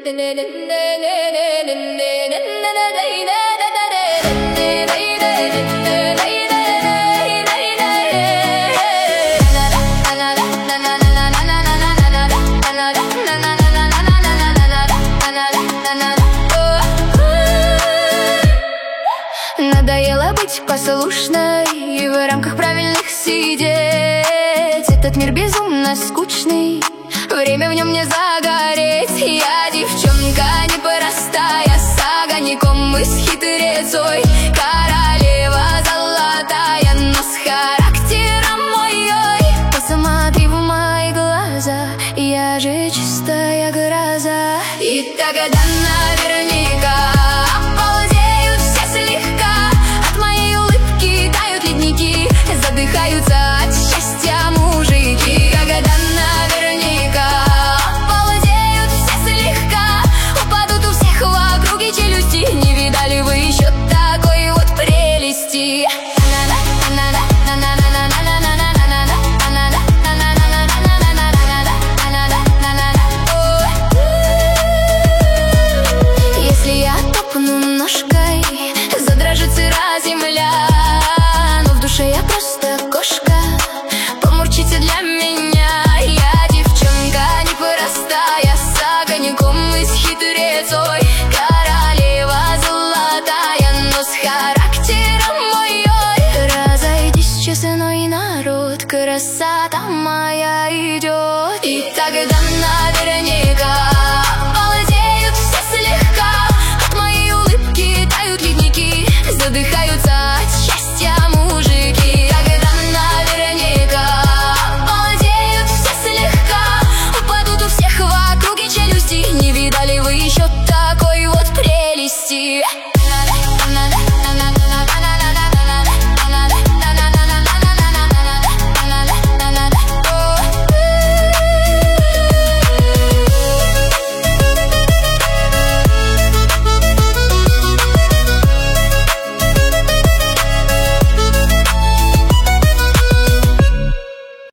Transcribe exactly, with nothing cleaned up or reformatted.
Надоело быть послушной и в рамках правильных сидеть. Этот мир безумно скучный, время в нем не загореть. Я девчонка непростая, с огоньком и с хитрецой, королева золотая, но с характером ой-ой. Посмотри в мои глаза, я же чистая гроза. И тогда на